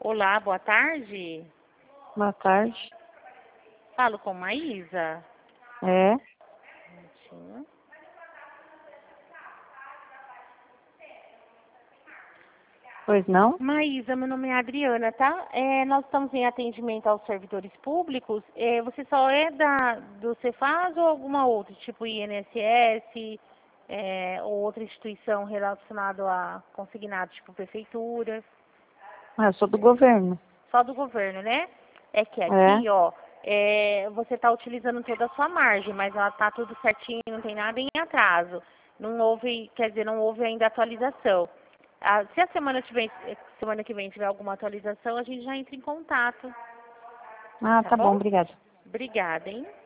Olá, boa tarde. Boa tarde. Falo com Maísa. É? Sim. Pois não? Maísa, meu nome é Adriana, tá? Nós estamos em atendimento aos servidores públicos. Você só é do Cefaz ou alguma outra, tipo INSS, ou outra instituição relacionada a consignados, tipo prefeitura? Eu sou do governo. Só do governo, né? É que É? aqui, ó, você está utilizando toda a sua margem, mas ela tá tudo certinho, não tem nada em atraso. Não houve, quer dizer, não houve ainda atualização. Se a semana que vem tiver alguma atualização, a gente já entra em contato. Ah, Tá tá bom, bom? obrigada. Obrigada, hein?